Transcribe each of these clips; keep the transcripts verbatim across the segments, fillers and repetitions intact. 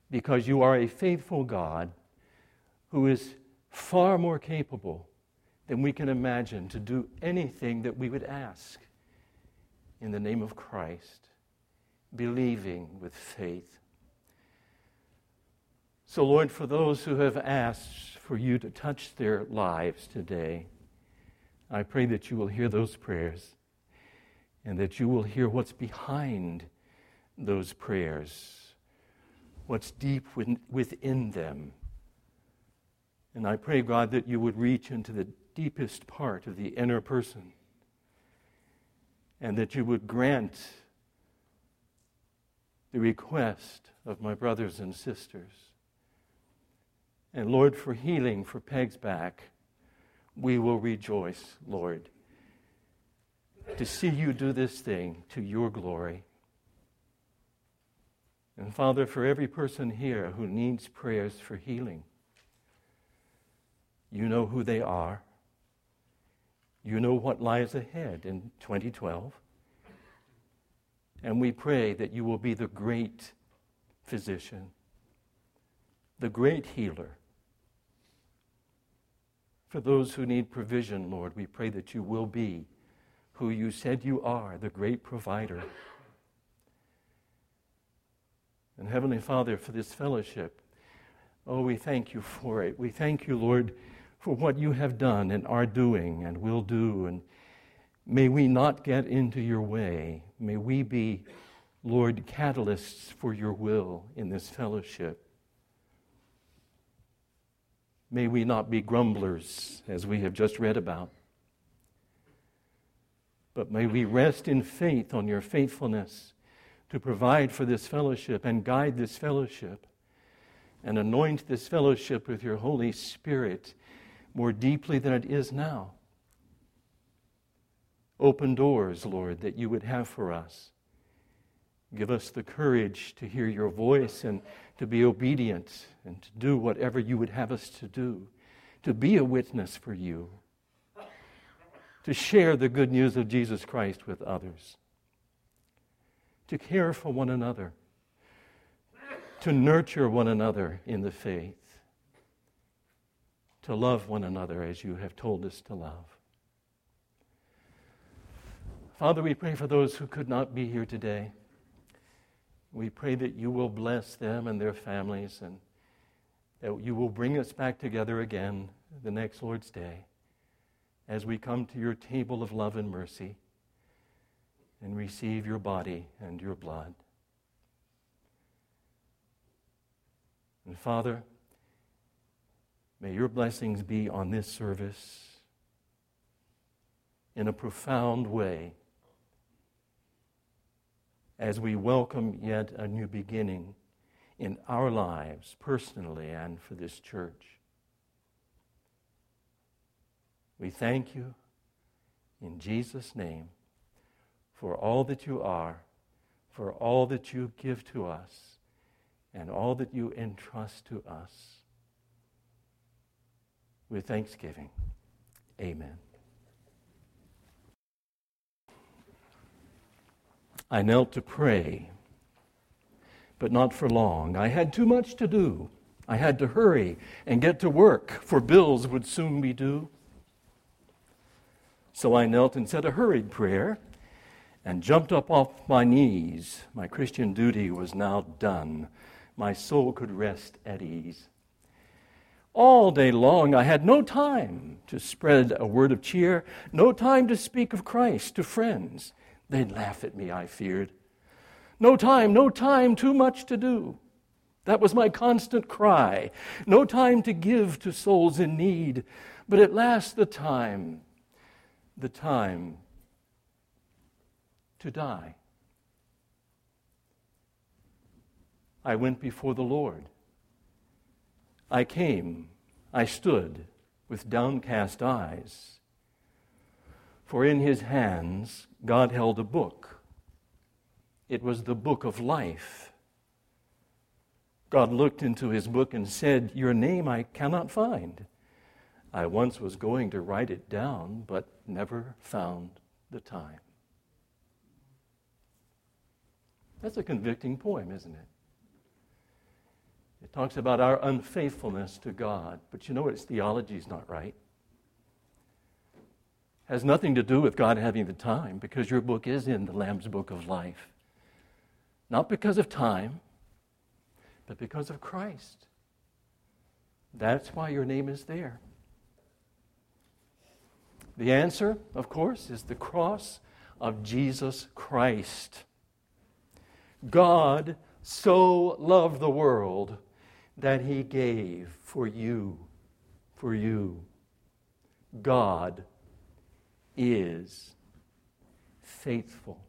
because you are a faithful God who is far more capable than we can imagine to do anything that we would ask in the name of Christ, believing with faith. So, Lord, for those who have asked for you to touch their lives today, I pray that you will hear those prayers and that you will hear what's behind those prayers, what's deep within them. And I pray, God, that you would reach into the deepest part of the inner person and that you would grant the request of my brothers and sisters. And Lord, for healing for Peg's back, we will rejoice, Lord, to see you do this thing to your glory. And Father, for every person here who needs prayers for healing, you know who they are. You know what lies ahead in twenty twelve. And we pray that you will be the great physician, the great healer. For those who need provision, Lord, we pray that you will be who you said you are, the great provider. And Heavenly Father, for this fellowship, oh, we thank you for it. We thank you, Lord, for what you have done and are doing and will do. And may we not get into your way. May we be, Lord, catalysts for your will in this fellowship. May we not be grumblers, as we have just read about. But may we rest in faith on your faithfulness to provide for this fellowship and guide this fellowship and anoint this fellowship with your Holy Spirit more deeply than it is now. Open doors, Lord, that you would have for us. Give us the courage to hear your voice and to be obedient and to do whatever you would have us to do, to be a witness for you, to share the good news of Jesus Christ with others, to care for one another, to nurture one another in the faith, to love one another as you have told us to love. Father, we pray for those who could not be here today. We pray that you will bless them and their families and that you will bring us back together again the next Lord's Day as we come to your table of love and mercy and receive your body and your blood. And Father, may your blessings be on this service in a profound way as we welcome yet a new beginning in our lives, personally and for this church. We thank you in Jesus' name for all that you are, for all that you give to us, and all that you entrust to us. With thanksgiving, amen. I knelt to pray, but not for long. I had too much to do. I had to hurry and get to work, for bills would soon be due. So I knelt and said a hurried prayer and jumped up off my knees. My Christian duty was now done. My soul could rest at ease. All day long I had no time to spread a word of cheer, no time to speak of Christ to friends. They'd laugh at me, I feared. No time, no time, too much to do. That was my constant cry. No time to give to souls in need. But at last the time, the time to die. I went before the Lord. I came, I stood with downcast eyes. For in his hands, God held a book. It was the book of life. God looked into his book and said, "Your name I cannot find. I once was going to write it down, but never found the time." That's a convicting poem, isn't it? It talks about our unfaithfulness to God. But you know what? Its theology is not right. It has nothing to do with God having the time, because your book is in the Lamb's Book of Life. Not because of time, but because of Christ. That's why your name is there. The answer, of course, is the cross of Jesus Christ. God so loved the world that he gave for you, for you. God is faithful.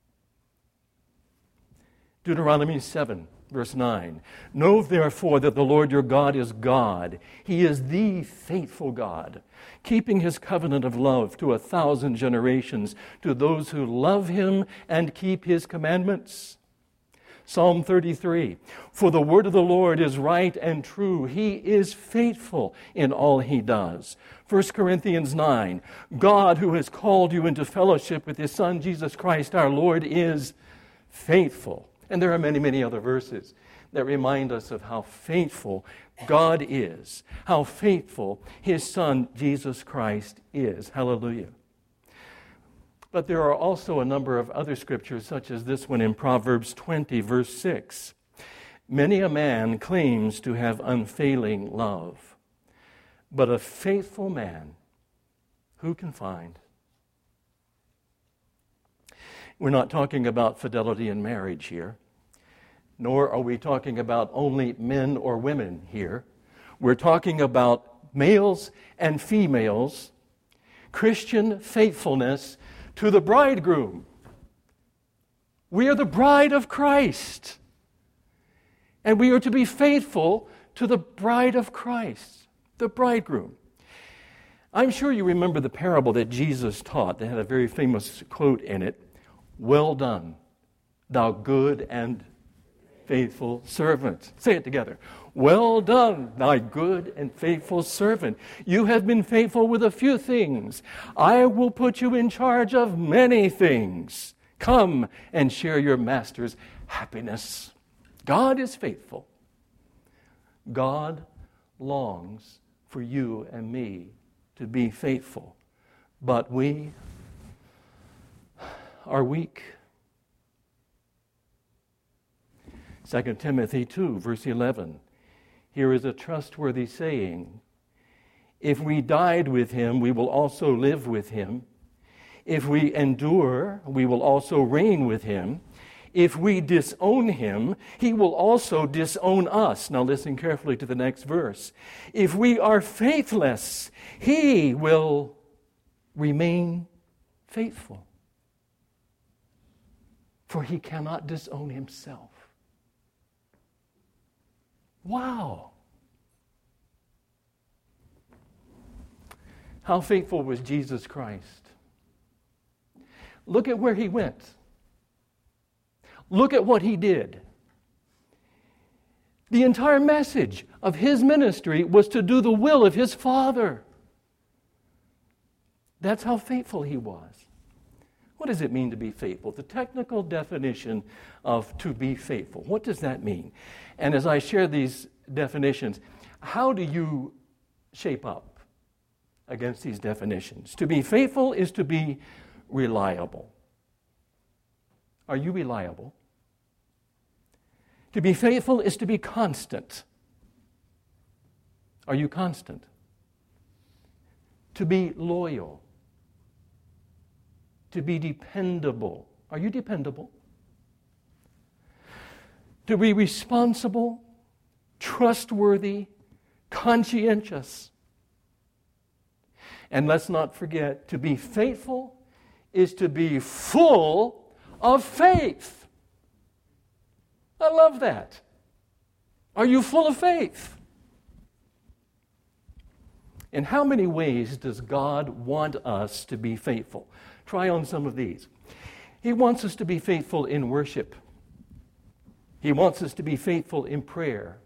Deuteronomy seven, verse nine. Know therefore that the Lord your God is God. He is the faithful God, keeping his covenant of love to a thousand generations to those who love him and keep his commandments. Psalm thirty-three, for the word of the Lord is right and true. He is faithful in all he does. First Corinthians nine, God who has called you into fellowship with his Son, Jesus Christ, our Lord, is faithful. And there are many, many other verses that remind us of how faithful God is, how faithful his Son, Jesus Christ, is. Hallelujah. But there are also a number of other scriptures, such as this one in Proverbs twenty, verse six. Many a man claims to have unfailing love, but a faithful man, who can find? We're not talking about fidelity in marriage here, nor are we talking about only men or women here. We're talking about males and females, Christian faithfulness to the bridegroom. We are the bride of Christ, and we are to be faithful to the bride of Christ, the bridegroom. I'm sure you remember the parable that Jesus taught that had a very famous quote in it. Well done, thou good and faithful servant. Say it together. Well done, thy good and faithful servant. You have been faithful with a few things. I will put you in charge of many things. Come and share your master's happiness. God is faithful. God longs for you and me to be faithful. But we are weak. Second Timothy two, verse eleven. Here is a trustworthy saying. If we died with him, we will also live with him. If we endure, we will also reign with him. If we disown him, he will also disown us. Now listen carefully to the next verse. If we are faithless, he will remain faithful. For he cannot disown himself. Wow. How faithful was Jesus Christ? Look at where he went. Look at what he did. The entire message of his ministry was to do the will of his Father. That's how faithful he was. What does it mean to be faithful? The technical definition of to be faithful. What does that mean? And as I share these definitions, how do you shape up against these definitions? To be faithful is to be reliable. Are you reliable? To be faithful is to be constant. Are you constant? To be loyal. To be dependable. Are you dependable? To be responsible, trustworthy, conscientious. And let's not forget, to be faithful is to be full of faith. I love that. Are you full of faith? In how many ways does God want us to be faithful? Try on some of these. He wants us to be faithful in worship. He wants us to be faithful in prayer.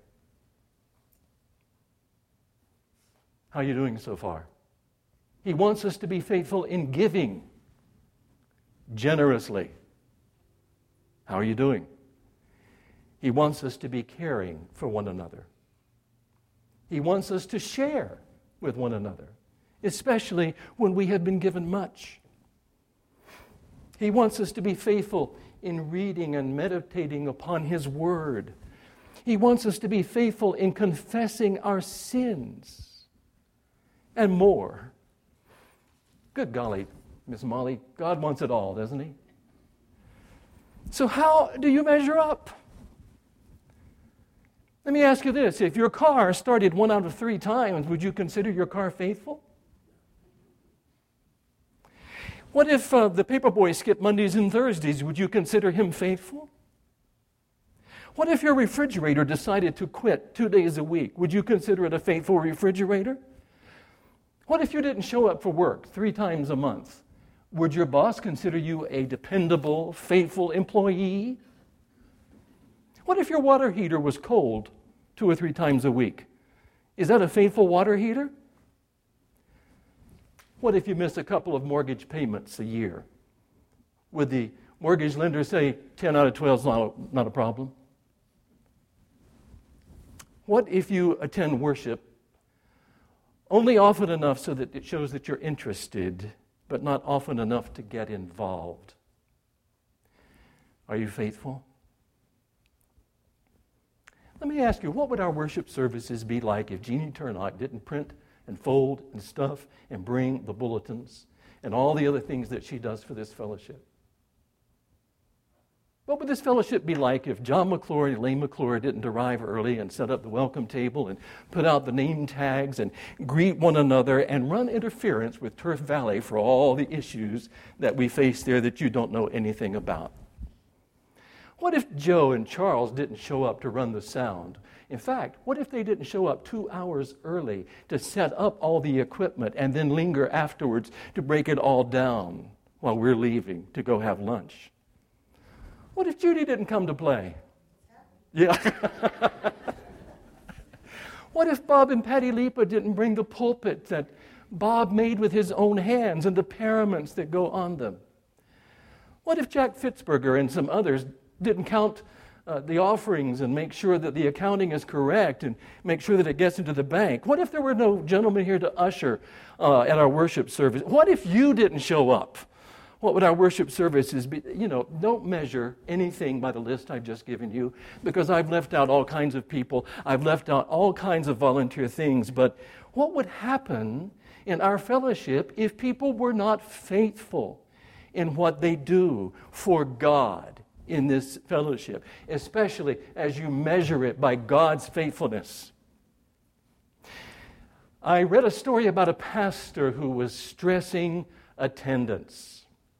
How are you doing so far? He wants us to be faithful in giving generously. How are you doing? He wants us to be caring for one another. He wants us to share with one another, especially when we have been given much. He wants us to be faithful in reading and meditating upon His Word. He wants us to be faithful in confessing our sins and more. Good golly, Miss Molly, God wants it all, doesn't He? So how do you measure up? Let me ask you this. If your car started one out of three times, would you consider your car faithful? What if uh, the paperboy skipped Mondays and Thursdays? Would you consider him faithful? What if your refrigerator decided to quit two days a week? Would you consider it a faithful refrigerator? What if you didn't show up for work three times a month? Would your boss consider you a dependable, faithful employee? What if your water heater was cold two or three times a week? Is that a faithful water heater? What if you miss a couple of mortgage payments a year? Would the mortgage lender say ten out of twelve is not a, not a problem? What if you attend worship only often enough so that it shows that you're interested, but not often enough to get involved? Are you faithful? Let me ask you, what would our worship services be like if Jeannie Turnock didn't print and fold and stuff and bring the bulletins and all the other things that she does for this fellowship? What would this fellowship be like if John McClure and Elaine McClure didn't arrive early and set up the welcome table and put out the name tags and greet one another and run interference with Turf Valley for all the issues that we face there that you don't know anything about? What if Joe and Charles didn't show up to run the sound? In fact, what if they didn't show up two hours early to set up all the equipment and then linger afterwards to break it all down while we're leaving to go have lunch? What if Judy didn't come to play? Yeah. What if Bob and Patty Lipa didn't bring the pulpit that Bob made with his own hands and the paraments that go on them? What if Jack Fitzberger and some others didn't count uh, the offerings and make sure that the accounting is correct and make sure that it gets into the bank? What if there were no gentlemen here to usher uh, at our worship service? What if you didn't show up? What would our worship services be? You know, don't measure anything by the list I've just given you, because I've left out all kinds of people. I've left out all kinds of volunteer things. But what would happen in our fellowship if people were not faithful in what they do for God in this fellowship, especially as you measure it by God's faithfulness? I read a story about a pastor who was stressing attendance.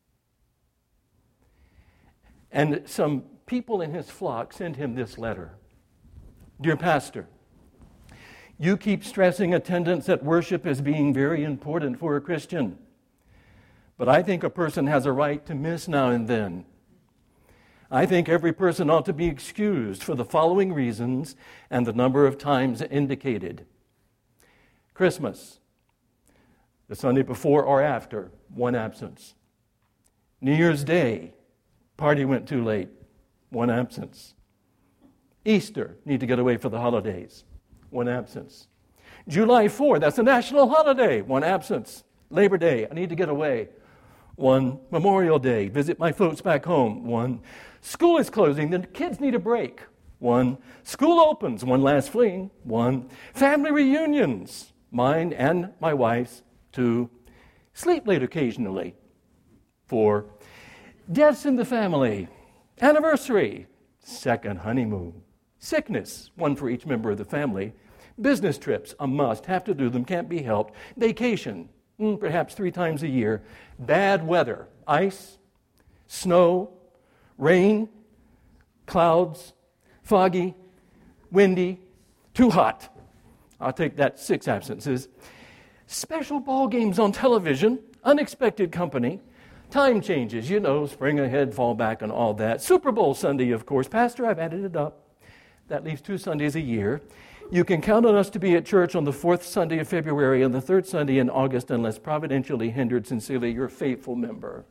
And some people in his flock sent him this letter. Dear pastor, you keep stressing attendance at worship as being very important for a Christian. But I think a person has a right to miss now and then. I think every person ought to be excused for the following reasons and the number of times indicated. Christmas, the Sunday before or after, one absence. New Year's Day, party went too late, one absence. Easter, need to get away for the holidays, one absence. July fourth, that's a national holiday, one absence. Labor Day, I need to get away, one. Memorial Day, visit my folks back home, one. School is closing, the kids need a break, one. School opens, one last fling, one. Family reunions, mine and my wife's, two. Sleep late occasionally, four. Deaths in the family, anniversary, second honeymoon. Sickness, one for each member of the family. Business trips, a must, have to do them, can't be helped. Vacation, mm, perhaps three times a year. Bad weather, ice, snow, rain, clouds, foggy, windy, too hot. I'll take that, six absences. Special ball games on television, unexpected company. Time changes, you know, spring ahead, fall back, and all that. Super Bowl Sunday, of course. Pastor, I've added it up. That leaves two Sundays a year. You can count on us to be at church on the fourth Sunday of February and the third Sunday in August, unless providentially hindered. Sincerely, your faithful member.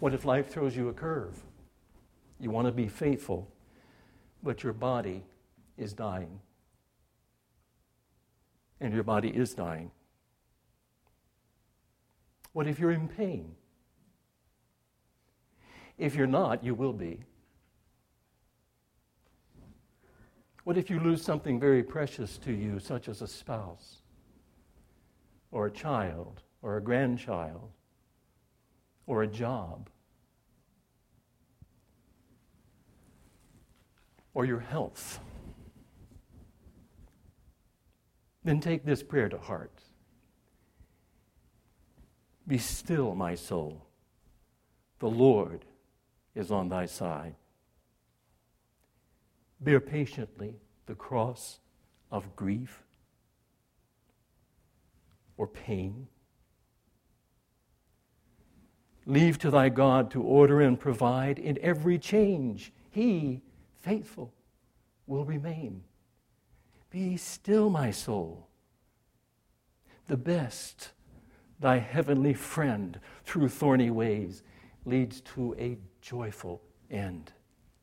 What if life throws you a curve? You want to be faithful, but your body is dying. And your body is dying. What if you're in pain? If you're not, you will be. What if you lose something very precious to you, such as a spouse, or a child, or a grandchild, or a job, or your health? Then take this prayer to heart. Be still, my soul. The Lord is on thy side. Bear patiently the cross of grief or pain. Leave to thy God to order and provide in every change. He, faithful, will remain. Be still, my soul. The best, thy heavenly friend, through thorny ways, leads to a joyful end.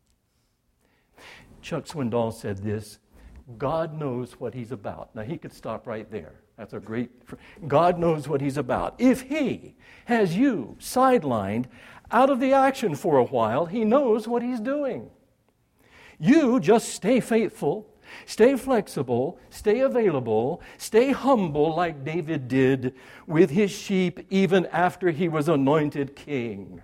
Chuck Swindoll said this: God knows what he's about. Now, he could stop right there. That's a great... God knows what he's about. If he has you sidelined out of the action for a while, he knows what he's doing. You just stay faithful, stay flexible, stay available, stay humble like David did with his sheep even after he was anointed king.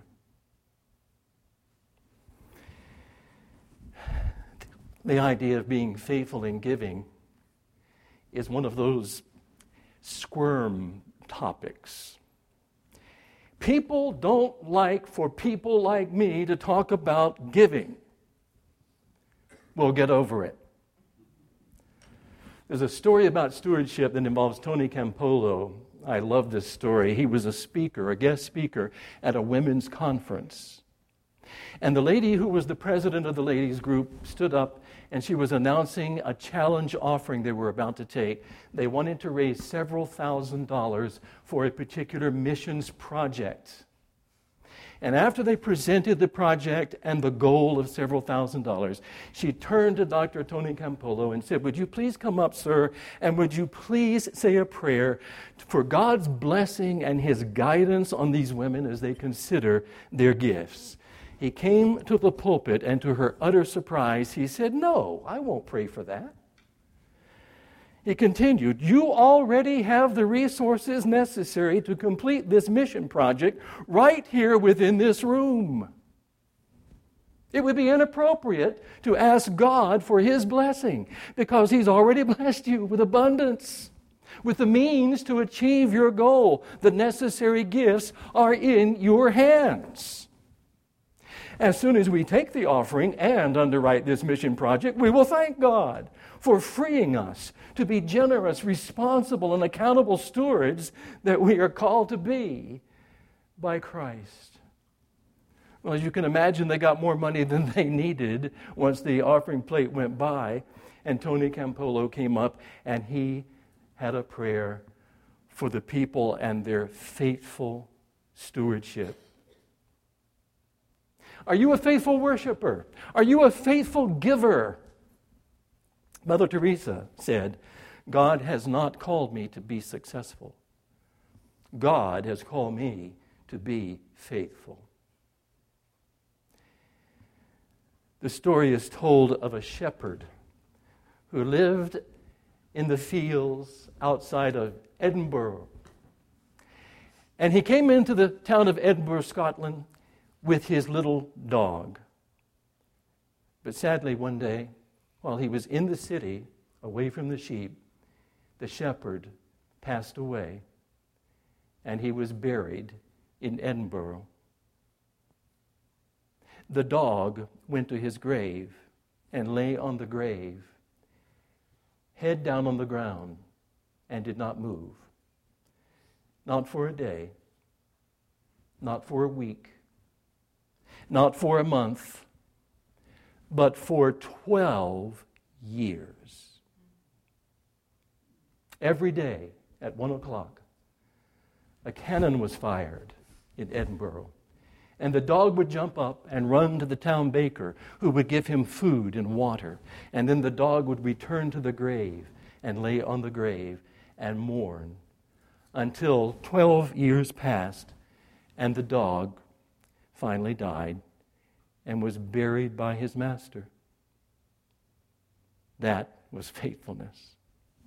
The idea of being faithful in giving is one of those squirm topics. People don't like for people like me to talk about giving. We'll get over it. There's a story about stewardship that involves Tony Campolo. I love this story. He was a speaker, a guest speaker, at a women's conference. And the lady who was the president of the ladies' group stood up, and she was announcing a challenge offering they were about to take. They wanted to raise several thousand dollars for a particular missions project. And after they presented the project and the goal of several thousand dollars, she turned to Doctor Tony Campolo and said, "Would you please come up, sir, and would you please say a prayer for God's blessing and his guidance on these women as they consider their gifts?" He came to the pulpit, and to her utter surprise, he said, "No, I won't pray for that." He continued, "You already have the resources necessary to complete this mission project right here within this room. It would be inappropriate to ask God for his blessing because he's already blessed you with abundance, with the means to achieve your goal. The necessary gifts are in your hands. As soon as we take the offering and underwrite this mission project, we will thank God for freeing us to be generous, responsible, and accountable stewards that we are called to be by Christ." Well, as you can imagine, they got more money than they needed once the offering plate went by, and Tony Campolo came up and he had a prayer for the people and their faithful stewardship. Are you a faithful worshiper? Are you a faithful giver? Mother Teresa said, "God has not called me to be successful. God has called me to be faithful." The story is told of a shepherd who lived in the fields outside of Edinburgh. And he came into the town of Edinburgh, Scotland, with his little dog. But sadly, one day, while he was in the city, away from the sheep, the shepherd passed away, and he was buried in Edinburgh. The dog went to his grave and lay on the grave, head down on the ground, and did not move. Not for a day, not for a week, not for a month, but for twelve years. Every day at one o'clock, a cannon was fired in Edinburgh, And the dog would jump up and run to the town baker, who would give him food and water. And then the dog would return to the grave and lay on the grave and mourn until twelve years passed and the dog finally died and was buried by his master. That was faithfulness.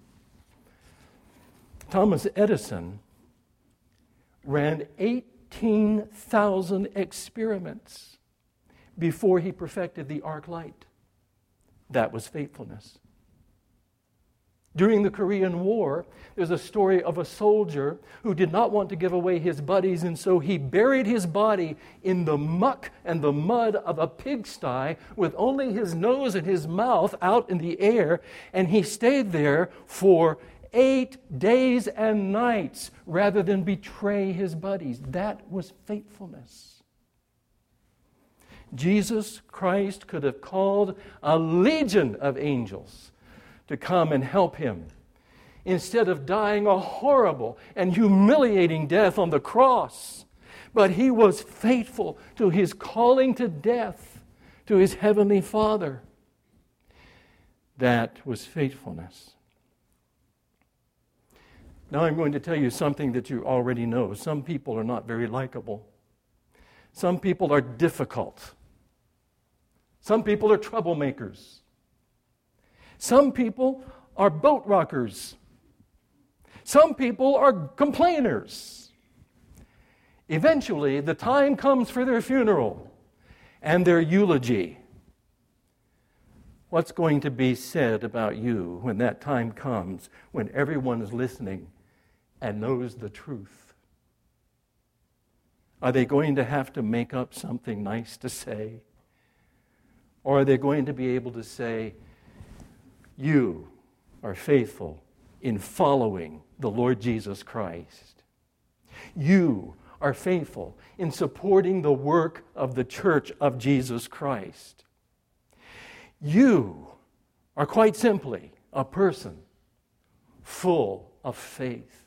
Thomas Edison ran eighteen thousand experiments before he perfected the arc light. That was faithfulness. During the Korean War, there's a story of a soldier who did not want to give away his buddies, and so he buried his body in the muck and the mud of a pigsty with only his nose and his mouth out in the air, and he stayed there for eight days and nights rather than betray his buddies. That was faithfulness. Jesus Christ could have called a legion of angels to come and help him, instead of dying a horrible and humiliating death on the cross. But he was faithful to his calling to death, to his heavenly Father. That was faithfulness. Now I'm going to tell you something that you already know. Some people are not very likable. Some people are difficult. Some people are troublemakers. Some people are boat rockers. Some people are complainers. Eventually, the time comes for their funeral and their eulogy. What's going to be said about you when that time comes, when everyone is listening and knows the truth? Are they going to have to make up something nice to say? Or are they going to be able to say, you are faithful in following the Lord Jesus Christ. You are faithful in supporting the work of the Church of Jesus Christ. You are quite simply a person full of faith.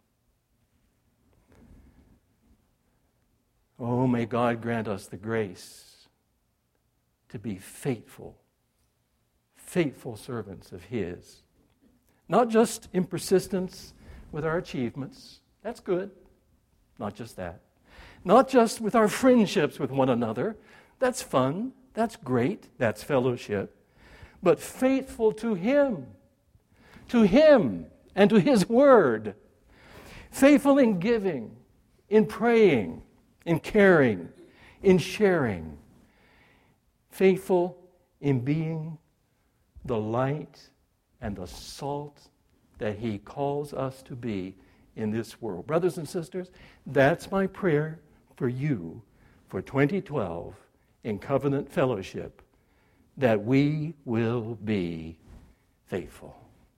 Oh, may God grant us the grace to be faithful faithful servants of His. Not just in persistence with our achievements. That's good. Not just that. Not just with our friendships with one another. That's fun. That's great. That's fellowship. But faithful to Him. To Him and to His Word. Faithful in giving, in praying, in caring, in sharing. Faithful in being the light and the salt that He calls us to be in this world. Brothers and sisters, that's my prayer for you for twenty twelve in Covenant Fellowship, that we will be faithful.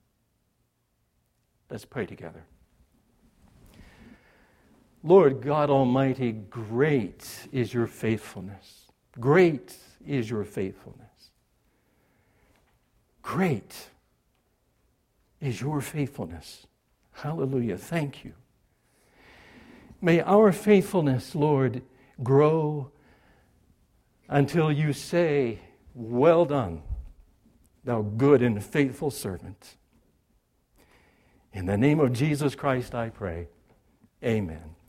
Let's pray together. Lord God Almighty, great is your faithfulness. Great is your faithfulness. Great is your faithfulness. Hallelujah. Thank you. May our faithfulness, Lord, grow until you say, well done, thou good and faithful servant. In the name of Jesus Christ I pray. Amen.